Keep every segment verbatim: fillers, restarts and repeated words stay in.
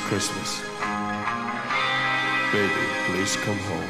Christmas. Baby, please come home.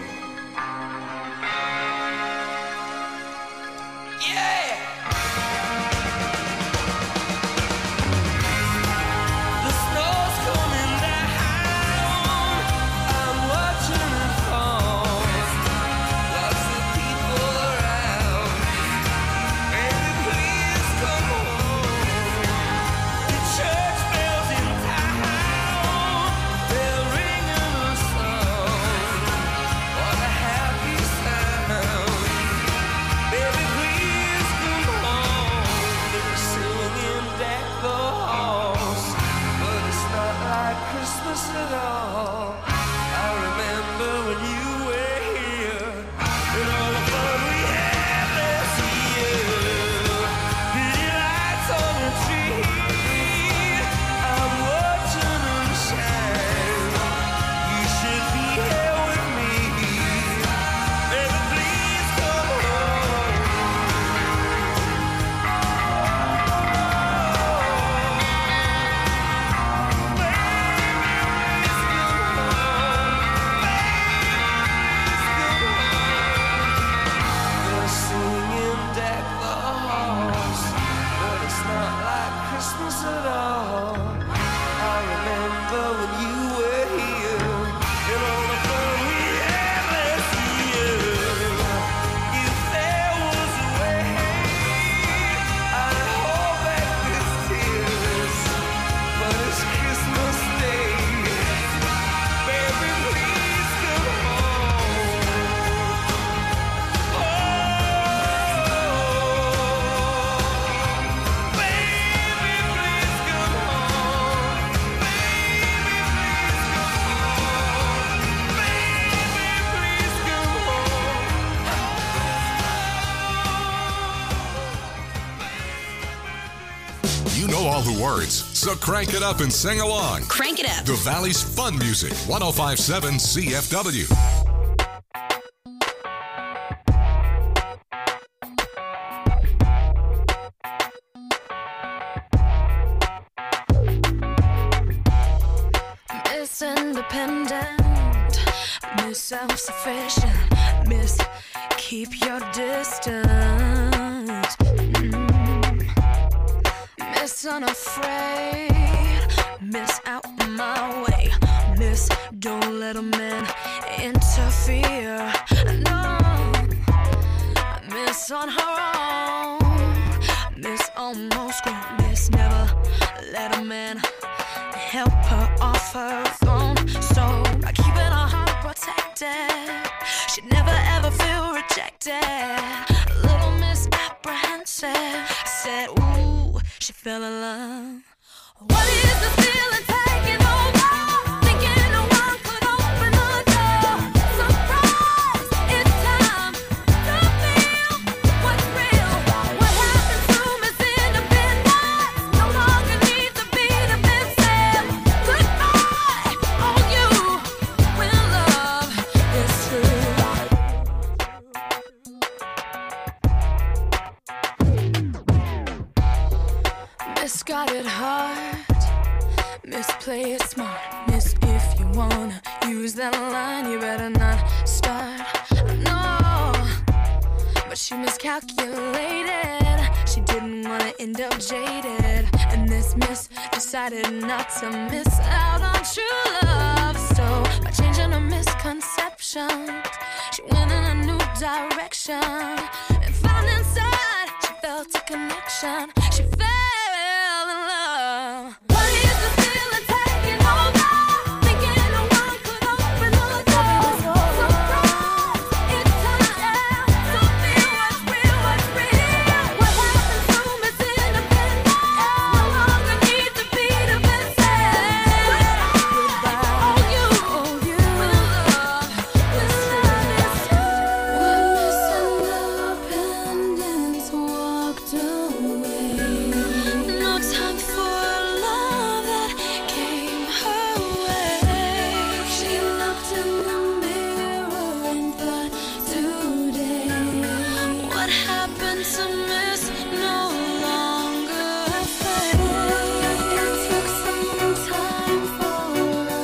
All the words, so crank it up and sing along. Crank it up. The Valley's fun music, one oh five point seven C F W. Miss Independent, Miss Self-Sufficient, Miss Keep Your Distance. Miss Unafraid, Miss Out My Way, Miss Don't Let a Man Interfere. No, Miss On Her Own, Miss Almost Grown, Miss Never Let a Man help her off her throne. So by keeping her heart protected, she'd never ever feel rejected. A little misapprehensive, I said, ooh, she fell in love. What is the feeling taking over? Thinking no one could open the door. Surprise, it's time to feel what's real. What happened to Miss Independence? No longer needs to be defensive. Goodbye, oh you, when love is true. Miss got it hard, Miss play it smart, Miss if you wanna use that line, you better not start. No, but she miscalculated, she didn't wanna end up jaded, and this miss decided not to miss out on true love. So by changing her misconceptions, she went in a new direction, and found inside she felt a connection. She fell in love. What is the feeling taking over? Thinking no one could open the door. Surprise, it's time to feel what's real, what's real. What happened to Miss Independence? No longer need to be defensive. Goodbye, oh you, oh you, when love, this time is true. When Miss Independence walked away, no time for love that came her way. She looked in the mirror and thought, today, what happened to Miss no longer fade. It took some time for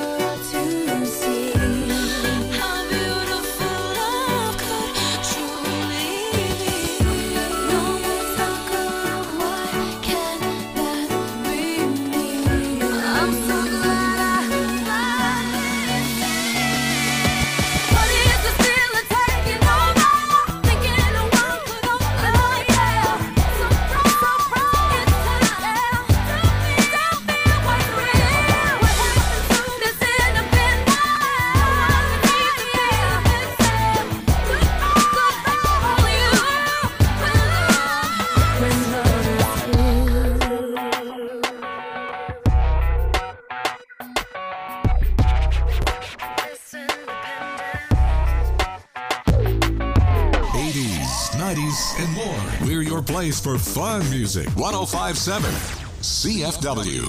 nineties, and more. We're your place for fun music. one oh five point seven C F W.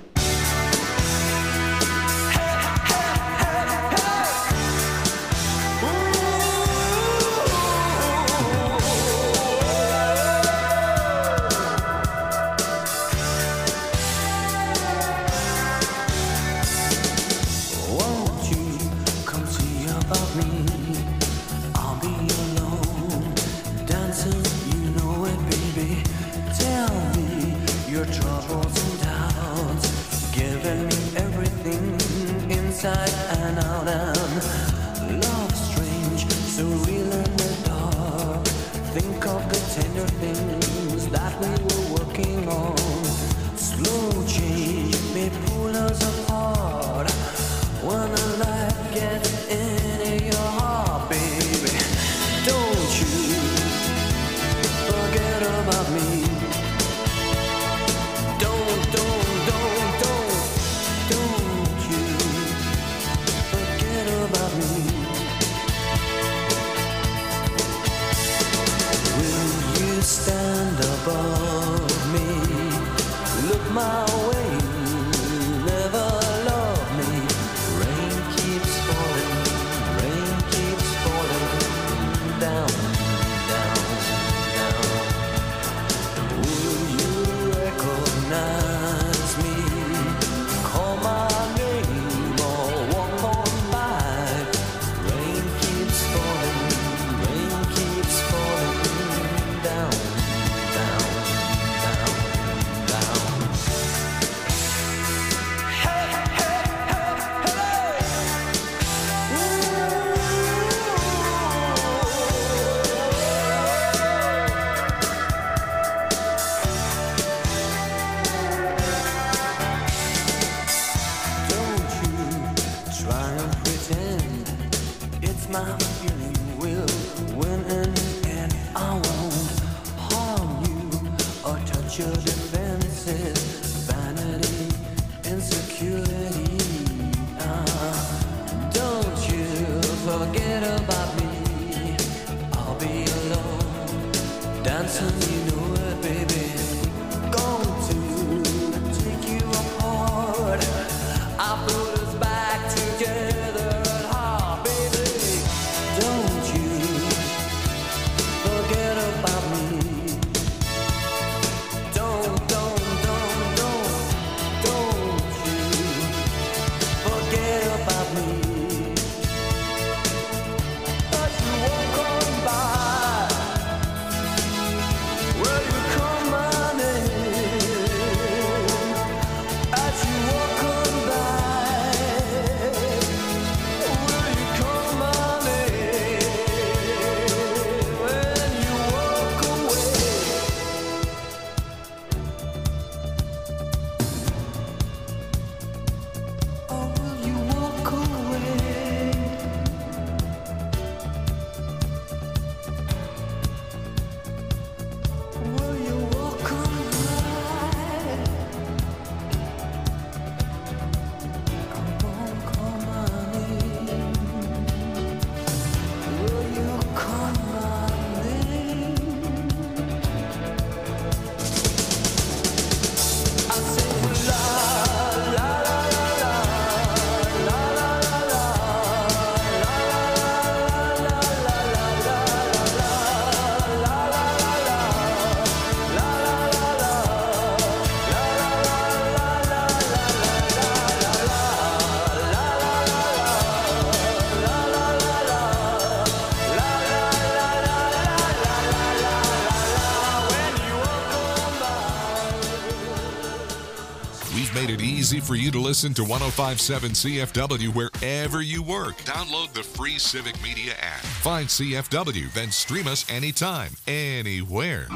Easy for you to listen to one oh five point seven C F W wherever you work. Download the free Civic Media app. Find C F W, then stream us anytime, anywhere.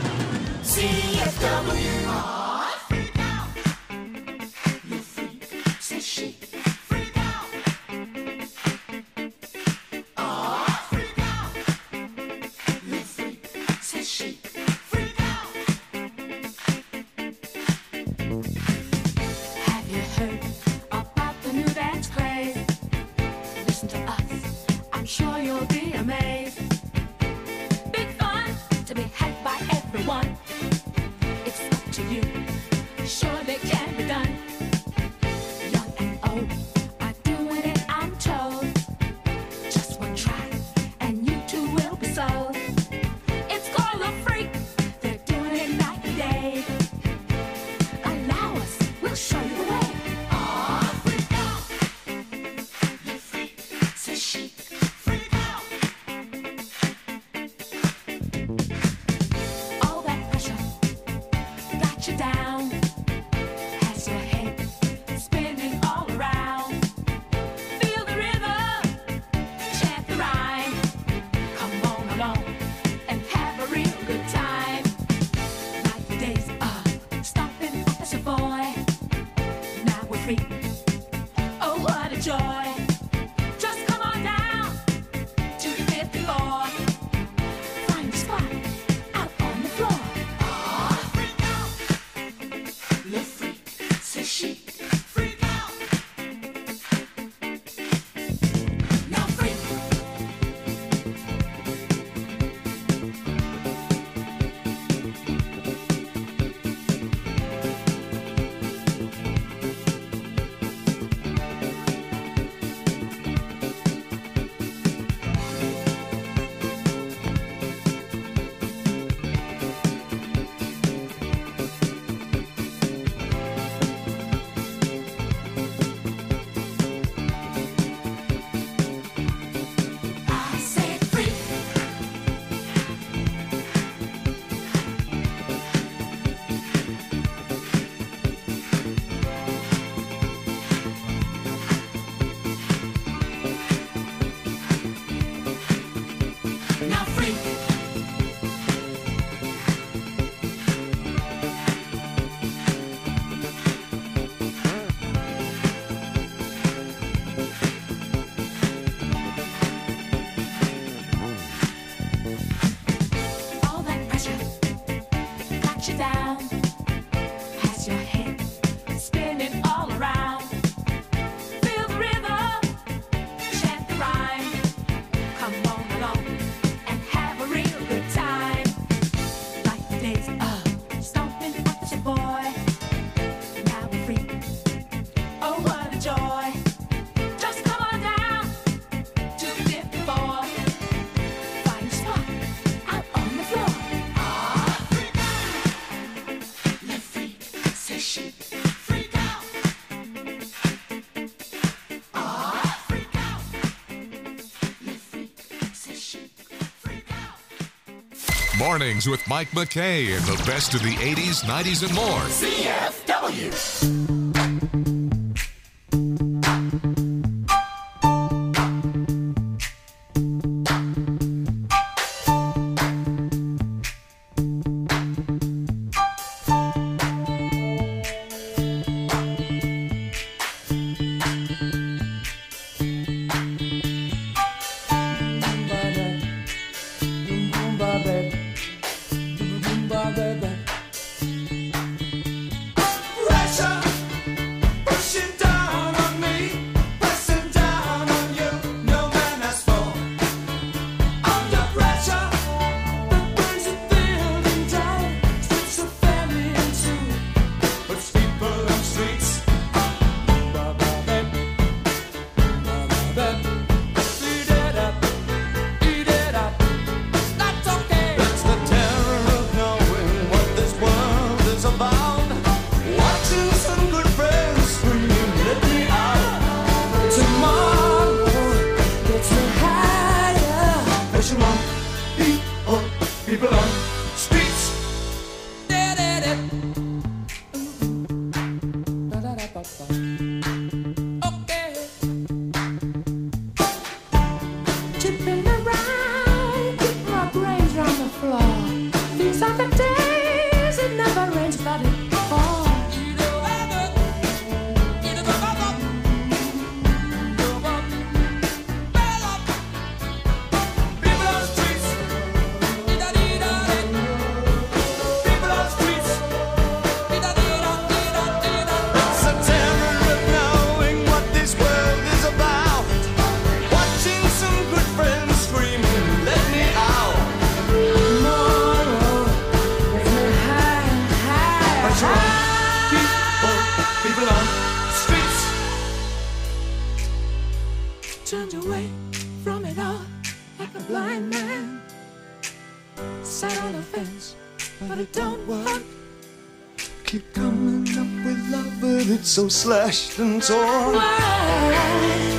C F W. Sure you'll be amazed. Big fun. Mornings with Mike McKay and the best of the eighties, nineties, and more. C F W. Turned away from it all like a blind man. Sat on a fence, but it don't work. Keep coming up with love, but it's so slashed and torn. Why?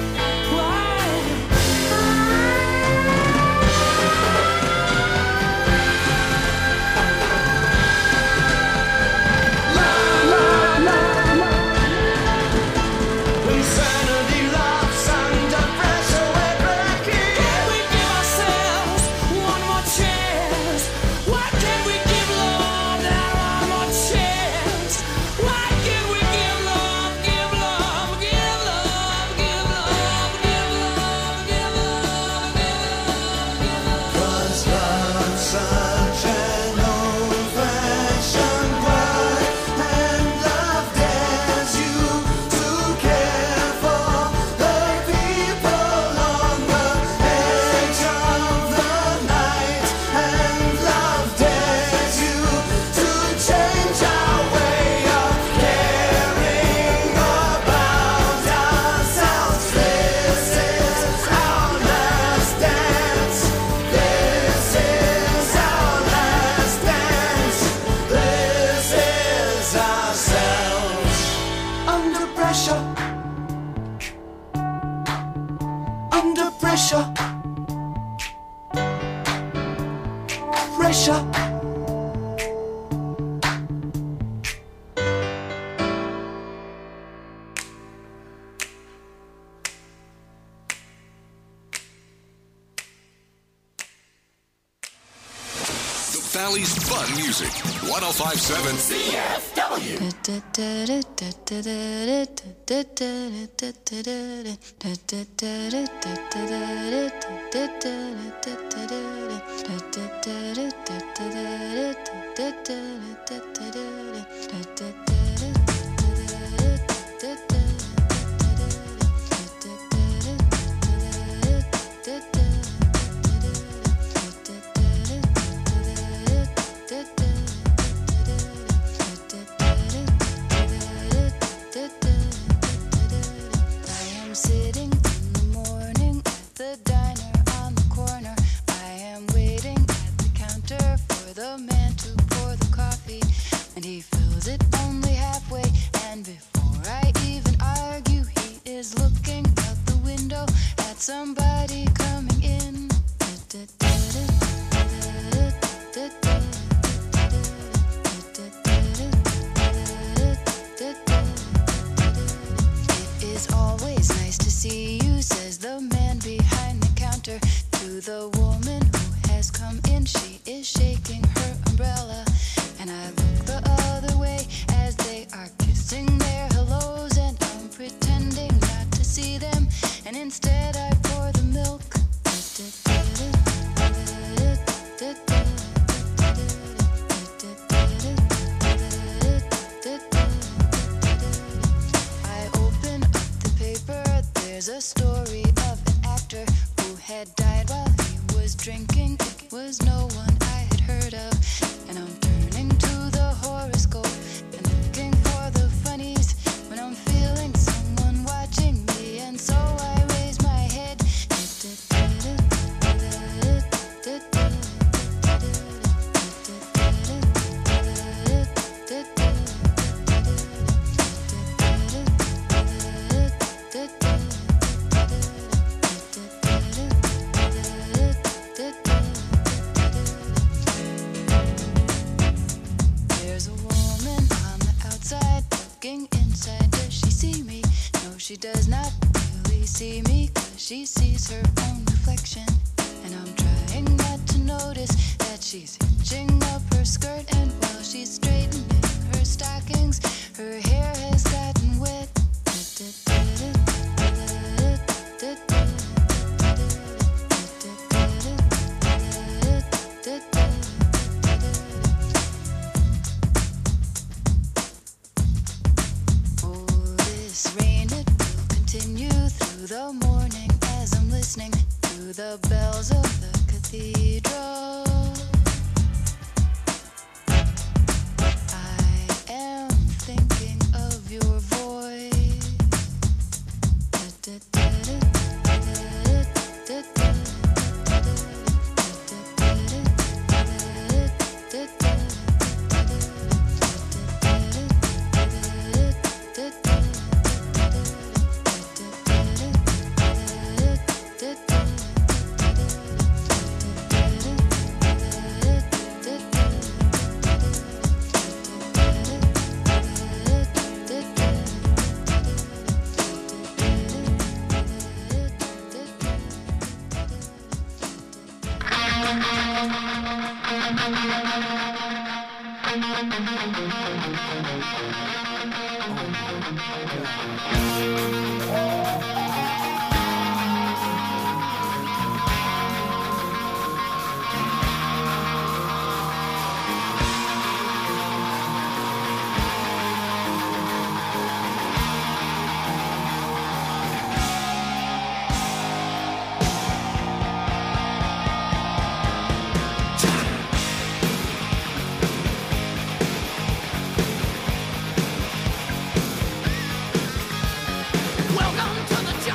Under pressure, pressure. The Valley's fun music. one oh five point seven C F W. Sitting in the morning at the diner on the corner. I am waiting at the counter for the man to pour the coffee, and he fills it only halfway. the woman who has come in. She is shaking her umbrella, and I look the other way as they are kissing their hellos, and I'm pretending not to see them, and instead I pour the milk. I open up the paper. There's a story of an actor who had died while he was drinking. It was no one I had heard of, and I'm turning to the horoscope and looking for the funnies when I'm feeling someone watching me, and so I raise my head. There's a woman on the outside looking inside. Does she see me? No, she does not really see me, 'cause she sees her own reflection. And I'm trying not to notice that she's hitching up her skirt, and while she's straightening her stockings, her hair has gotten wet. Oh, this rain, it will continue through the morning as I'm listening to the bells of the cathedral. I am thinking of your voice. Welcome to the jungle.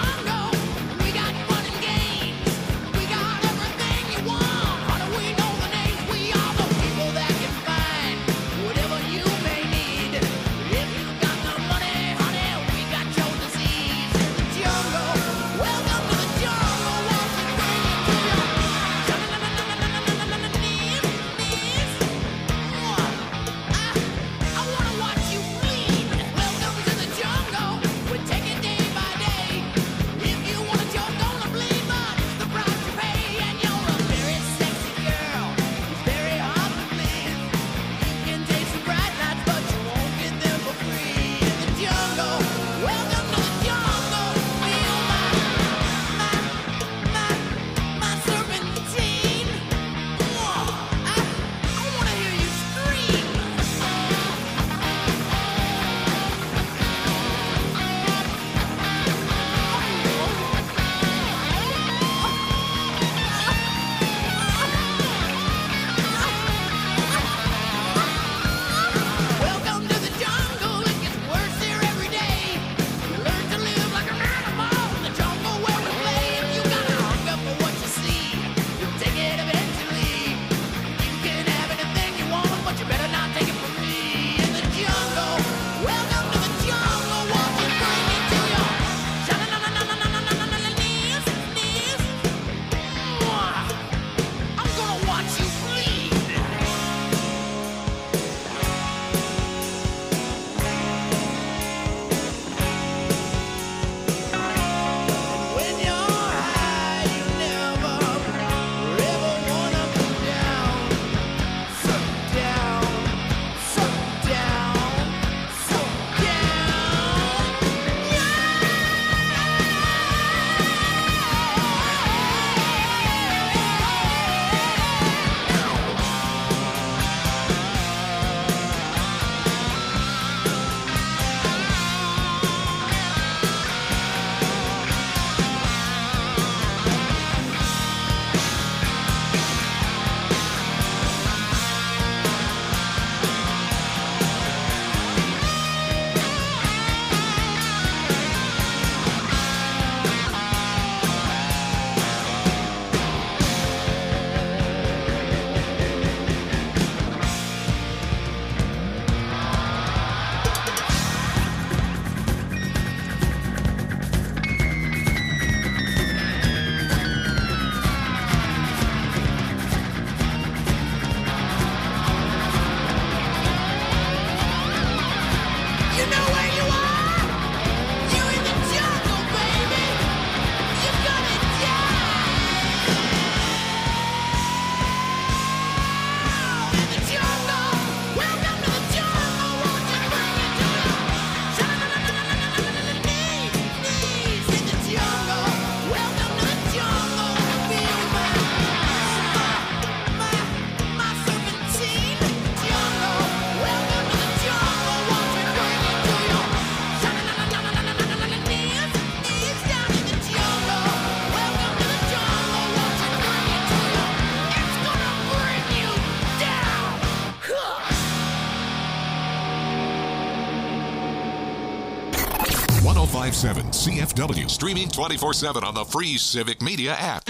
five seven C F W. Streaming twenty-four seven on the free Civic Media app.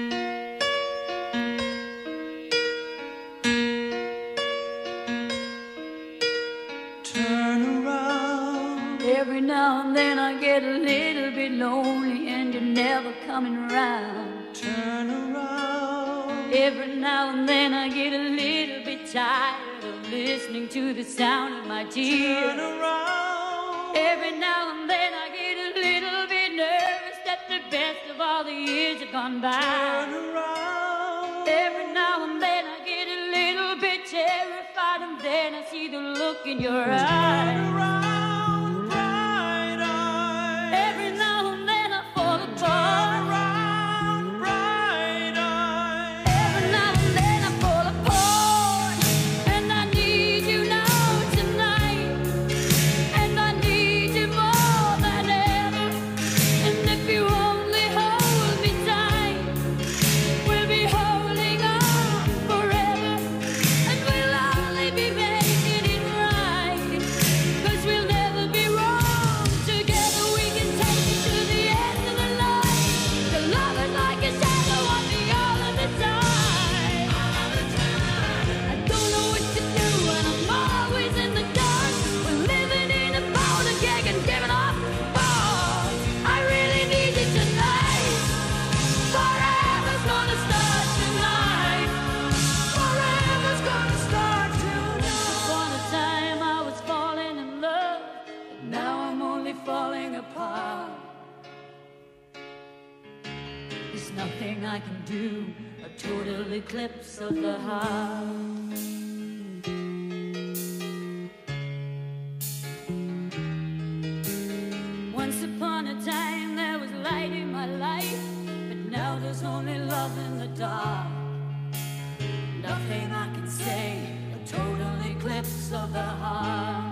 Turn around. Every now and then I get a little bit lonely and you're never coming around. Turn around. Every now and then I get a little bit tired of listening to the sound of my tears. Turn around. Every now and then I get a little bit nervous that the best of all the years have gone by. Turn around. Every now and then I get a little bit terrified, and then I see the look in your eyes. Turn around, bright eyes. Every now and then I fall apart. Turn around, bright eyes. Every now and then I fall apart, and I need you now tonight, and I need you more than ever. And if you only hold me tight, we'll be holding on forever, and we'll only be making it right, 'cause we'll never be wrong. Together we can take it to the end of the line. The love is like a shadow on me all of the time. I don't know what to do, and I'm always in the dark. We're living in a powder keg and giving off balls. I really need you tonight. Forever's gonna start tonight. Forever's gonna start tonight. Upon a time I was falling in love, but now I'm only falling apart. There's nothing I can do, a total eclipse of the heart. Once upon a time there was light in my life, but now there's only love in the dark. Nothing I can say, a total eclipse of the heart.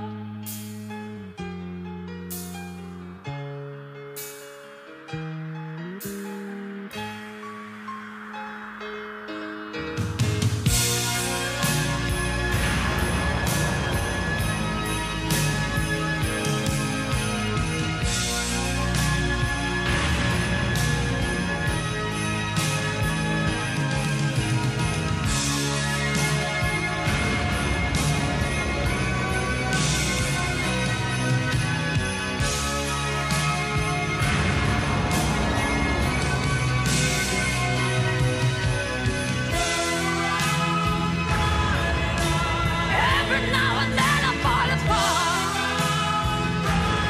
Every now and then I fall apart.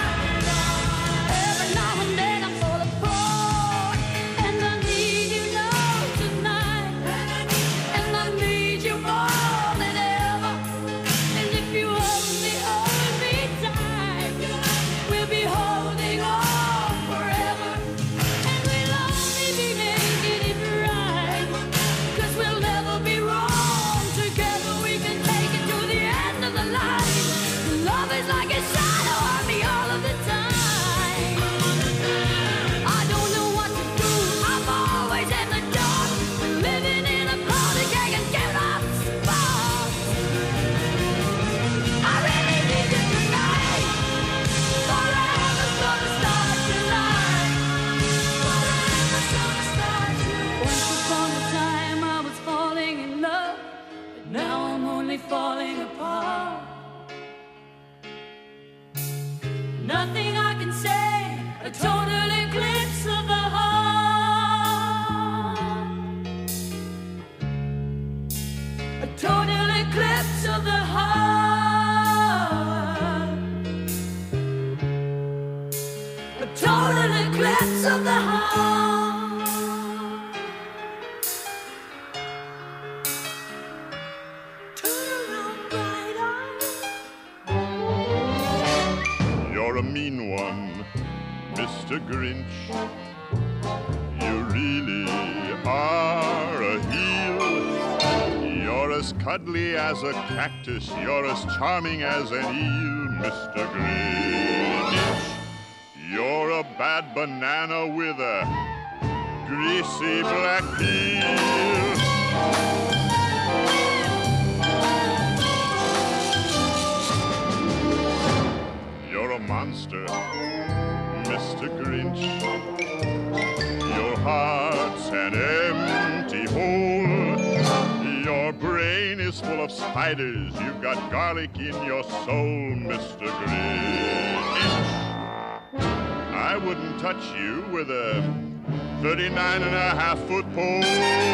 Every now and then I fall apart, and I need you now tonight, and I need you more than ever. And if you only hold me tight, we'll be holding on forever, and we'll only be making it right, 'cause we'll never be wrong. Together we can take it to the end of the line. Love is like a shadow on me all of the time. I don't know what to do, I'm always in the dark. We're living in a powder keg and giving off sparks. I really need you tonight. Forever's gonna start tonight. Forever's gonna start tonight. Once upon a time I was falling in love, but now I'm only falling apart. Nothing I can say, a total eclipse of the heart. A total eclipse of the heart. A total eclipse of the heart. Turn around, bright eyes. You're a mean one, Mister Grinch. You really are a heel. You're as cuddly as a cactus. You're as charming as an eel, Mister Grinch. You're a bad banana with a greasy black peel. You're a monster, is full of spiders. You've got garlic in your soul, Mister Grinch. I wouldn't touch you with a thirty-nine and a half foot pole.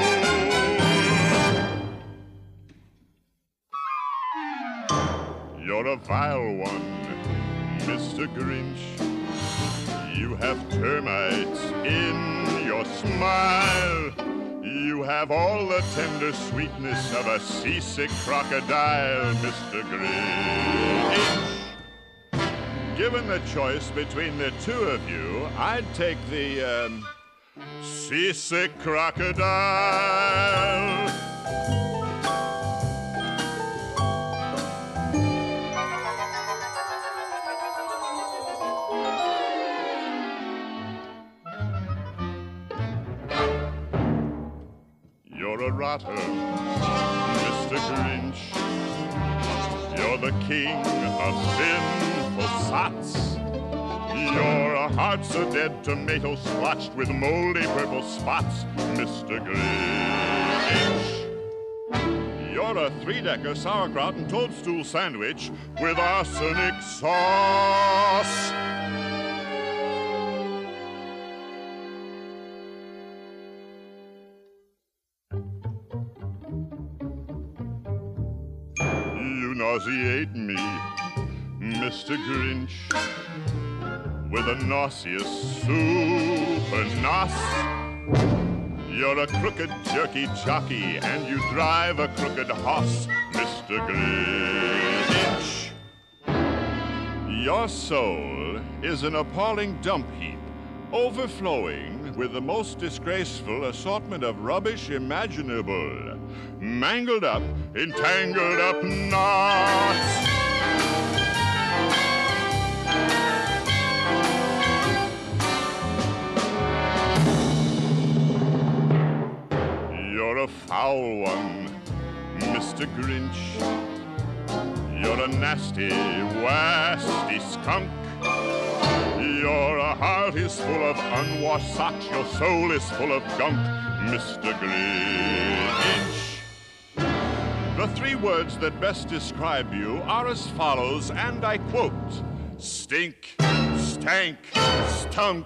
You're a vile one, Mister Grinch. You have termites in your smile. You have all the tender sweetness of a seasick crocodile, Mister Grinch. Given the choice between the two of you, I'd take the um, seasick crocodile. You're a rotter, Mister Grinch. You're the king of sinful sots. Your heart's a dead tomato splotched with moldy purple spots, Mister Grinch. You're a three-decker sauerkraut and toadstool sandwich with arsenic sauce. You nauseate me, Mister Grinch, with a nauseous super nos. You're a crooked jerky jockey and you drive a crooked hoss, Mister Grinch. Your soul is an appalling dump heap, overflowing with the most disgraceful assortment of rubbish imaginable. Mangled up, entangled up knots. You're a foul one, Mister Grinch. You're a nasty, wasty skunk. Your heart is full of unwashed socks. Your soul is full of gunk, Mister Grinch. The three words that best describe you are as follows, and I quote: stink, stank, stunk.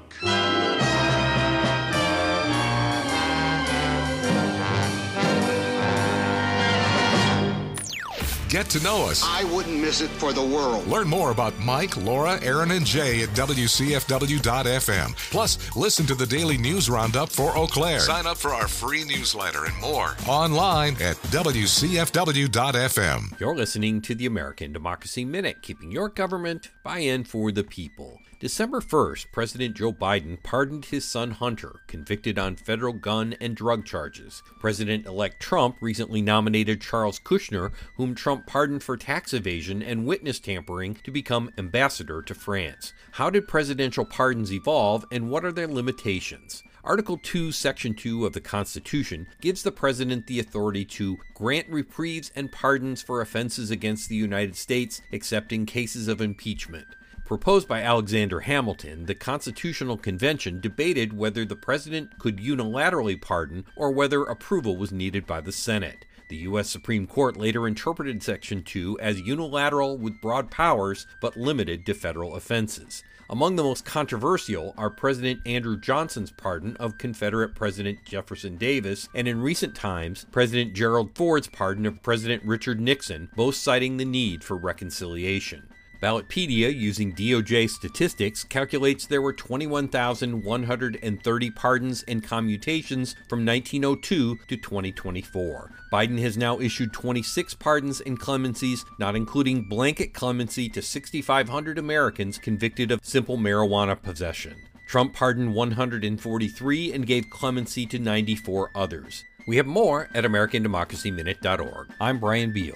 Get to know us. I wouldn't miss it for the world. Learn more about Mike, Laura, Aaron, and Jay at W C F W dot F M. Plus, listen to the daily news roundup for Eau Claire. Sign up for our free newsletter and more online at W C F W dot F M. You're listening to the American Democracy Minute, keeping your government by and for the people. December first, President Joe Biden pardoned his son Hunter, convicted on federal gun and drug charges. President-elect Trump recently nominated Charles Kushner, whom Trump pardoned for tax evasion and witness tampering, to become ambassador to France. How did presidential pardons evolve, and what are their limitations? Article two, Section two of the Constitution gives the President the authority to grant reprieves and pardons for offenses against the United States, except in cases of impeachment. Proposed by Alexander Hamilton, the Constitutional Convention debated whether the President could unilaterally pardon or whether approval was needed by the Senate. The U S Supreme Court later interpreted Section two as unilateral with broad powers but limited to federal offenses. Among the most controversial are President Andrew Johnson's pardon of Confederate President Jefferson Davis, and in recent times, President Gerald Ford's pardon of President Richard Nixon, both citing the need for reconciliation. Ballotpedia, using D O J statistics, calculates there were twenty-one thousand one hundred thirty pardons and commutations from nineteen oh two to twenty twenty-four. Biden has now issued twenty-six pardons and clemencies, not including blanket clemency to six thousand five hundred Americans convicted of simple marijuana possession. Trump pardoned one hundred forty-three and gave clemency to ninety-four others. We have more at American Democracy Minute dot org. I'm Brian Beal.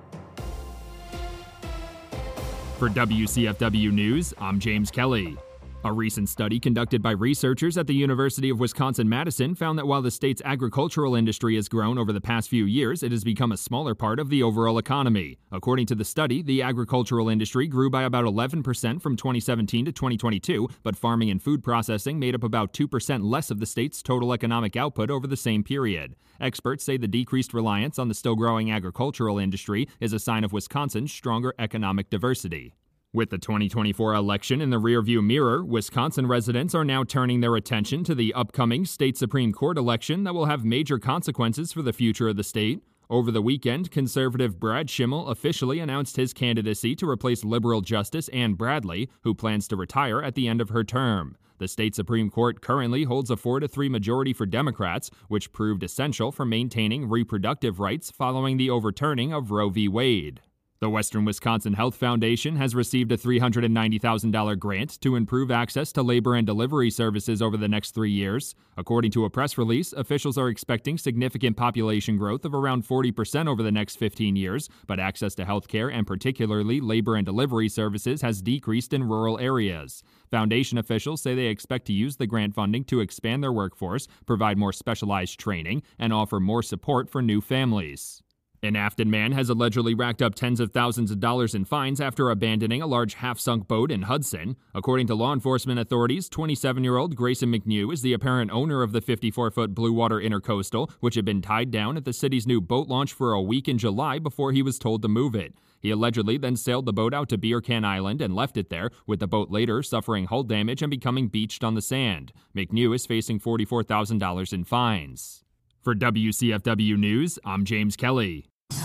For W C F W News, I'm James Kelly. A recent study conducted by researchers at the University of Wisconsin-Madison found that while the state's agricultural industry has grown over the past few years, it has become a smaller part of the overall economy. According to the study, the agricultural industry grew by about eleven percent from twenty seventeen to twenty twenty-two, but farming and food processing made up about two percent less of the state's total economic output over the same period. Experts say the decreased reliance on the still-growing agricultural industry is a sign of Wisconsin's stronger economic diversity. With the twenty twenty-four election in the rearview mirror, Wisconsin residents are now turning their attention to the upcoming state Supreme Court election that will have major consequences for the future of the state. Over the weekend, conservative Brad Schimmel officially announced his candidacy to replace liberal Justice Ann Bradley, who plans to retire at the end of her term. The state Supreme Court currently holds a four to three majority for Democrats, which proved essential for maintaining reproductive rights following the overturning of Roe v. Wade. The Western Wisconsin Health Foundation has received a three hundred ninety thousand dollars grant to improve access to labor and delivery services over the next three years. According to a press release, officials are expecting significant population growth of around forty percent over the next fifteen years, but access to health care and particularly labor and delivery services has decreased in rural areas. Foundation officials say they expect to use the grant funding to expand their workforce, provide more specialized training, and offer more support for new families. An Afton man has allegedly racked up tens of thousands of dollars in fines after abandoning a large half-sunk boat in Hudson. According to law enforcement authorities, twenty-seven-year-old Grayson McNew is the apparent owner of the fifty-four-foot Blue Water Intercoastal, which had been tied down at the city's new boat launch for a week in July before he was told to move it. He allegedly then sailed the boat out to Beer Can Island and left it there, with the boat later suffering hull damage and becoming beached on the sand. McNew is facing forty-four thousand dollars in fines. For W C F W News, I'm James Kelly.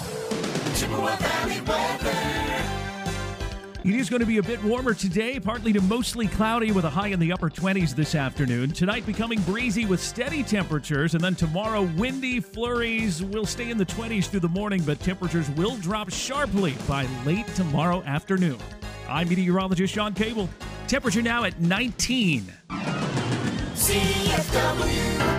It is going to be a bit warmer today, partly to mostly cloudy with a high in the upper twenties this afternoon. Tonight becoming breezy with steady temperatures, and then tomorrow windy flurries will stay in the twenties through the morning, but temperatures will drop sharply by late tomorrow afternoon. I'm meteorologist Sean Cable. Temperature now at nineteen. C F W.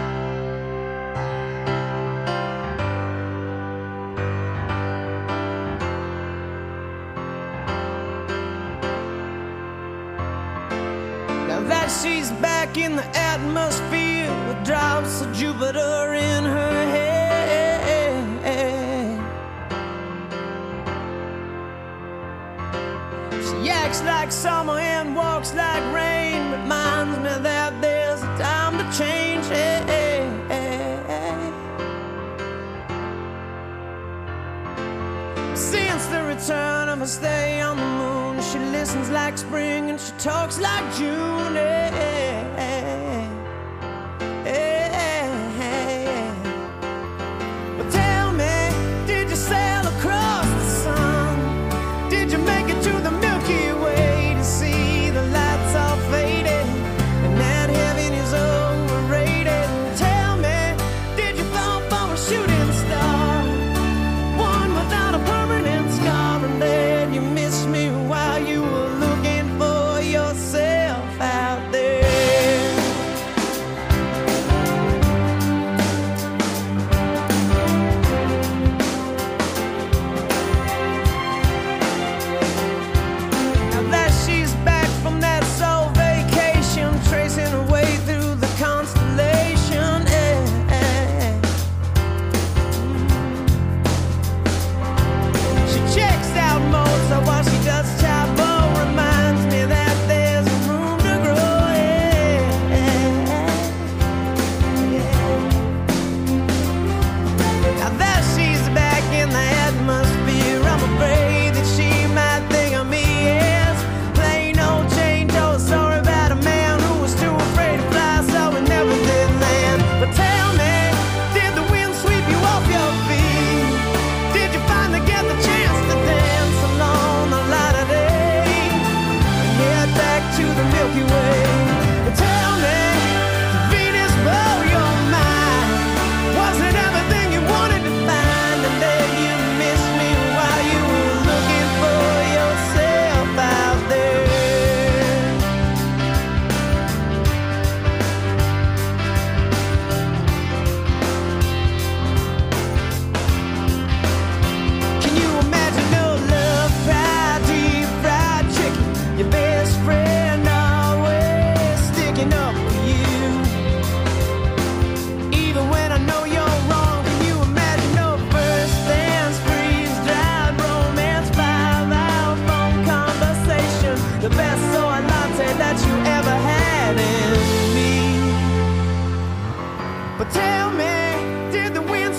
That she's back in the atmosphere with drops of Jupiter in her head. She acts like summer and walks like rain, reminds me that there's a time to change. Since the return of her stay on the moon, she listens like spring and she talks like June. Hey, hey, hey, hey. But tell me, did you sail across the sun? Did you make it to the Milky Way to see the lights all faded and that heaven is overrated? Tell me, did you fall for a shooting star, one without a permanent scar, and then you missed me while you were looking for yourself out there?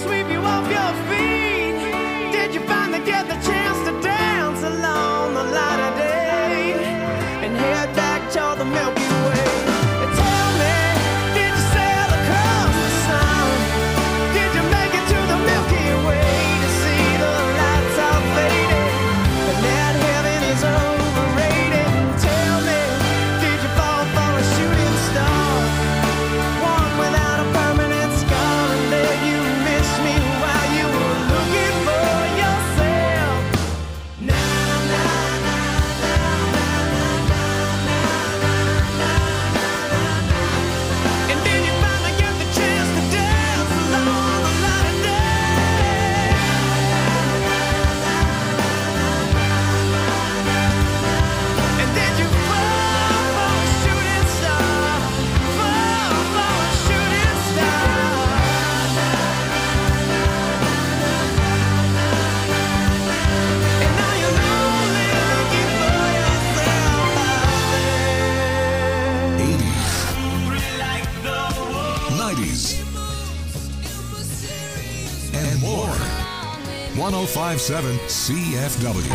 sweep you off your feet? Did you finally get the chance to dance along the light of day and head back toward the Milky Way? Tell me, did you sail across the sun? Did you make it to the Milky Way to see the lights all faded and that heaven is overrated? Tell me, did you fall for a shooting star, one without a permanent scar, and then you missed me while you were looking for yourself? Na na na na na na na na na. And then you finally get the chance to dance along the light of day. And then you fall for a shooting star, fall for a shooting star. And now you're lonely looking for yourself out there. eighties, nineties, and more. one oh five point seven C F W.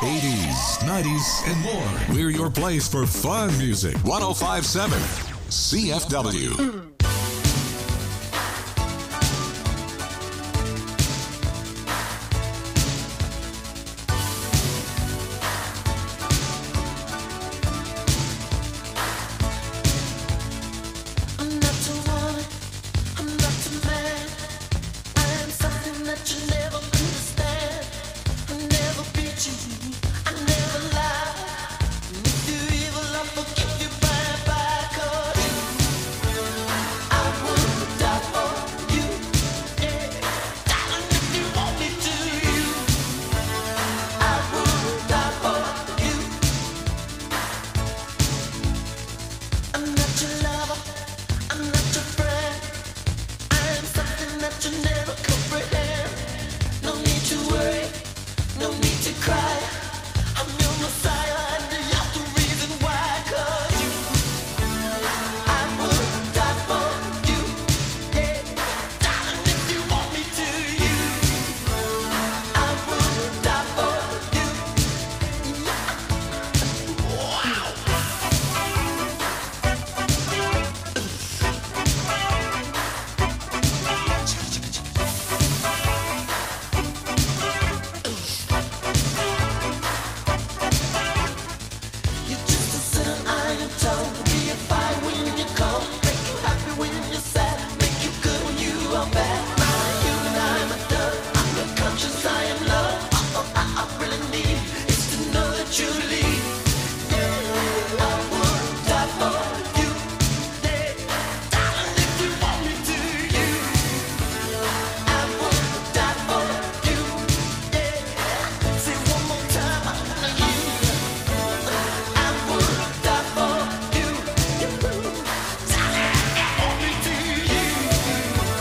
eighties, nineties, and more. We're your place for fun music. one oh five point seven C F W. I'm not your love.